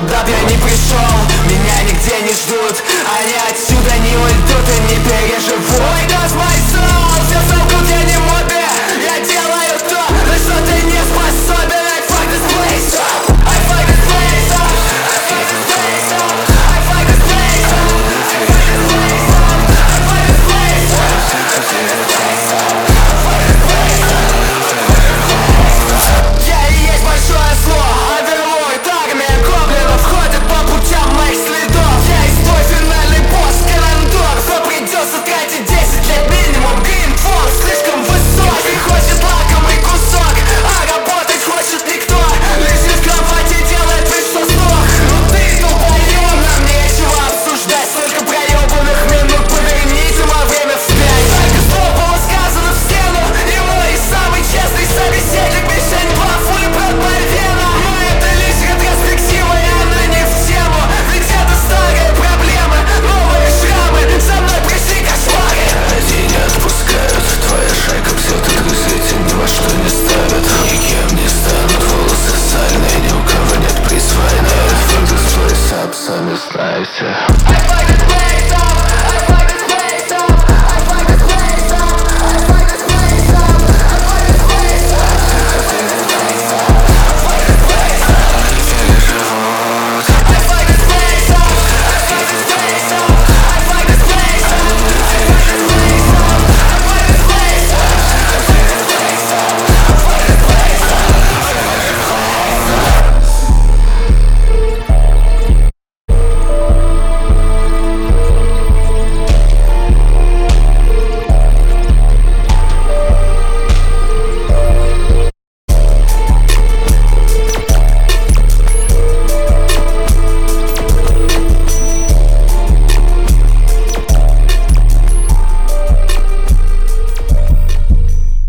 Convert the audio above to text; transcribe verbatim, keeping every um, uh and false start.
куда б я ни пришел, меня нигде не ждут. Они отсюда не уйдут и не переживут. Ой, does my soul, все солгут, я не мобе. Я делаю то, на что ты не способен. I fuck this place up, I fuck this place up, I fuck this place up, I fuck this place up, I fuck this place up, I fuck this place up, I fuck this place up, I fuck this place up. Я и есть большое зло, Underworld, армия гоблинов ходит по путям моих следов. Я есть твой финальный босс, командор. Что придется тратить десять лет минимум. Гринфорд слишком высокий, хочет лакомый кусок, а работать хочет никто. Лежит в кровати, делает вид, что сдох. Ну ты долбоёб, нам нечего обсуждать. Столько проебанных минут, поверните мое время вспять. Столько слов было сказано в стену, и мой самый честный собеседник мишень два, фули брат моя вена. Но это лишь ретроспектива, и она не в тему. Ведь это старые проблемы, новые шрамы, со мной пришли кошмары. Они не отпускают, твоя шайка бьет и грызет, и ни во что не ставят. Никем не станут, волосы сальные, ни у кого нет приз войны. Fuck this place up, сами знайте. I fuck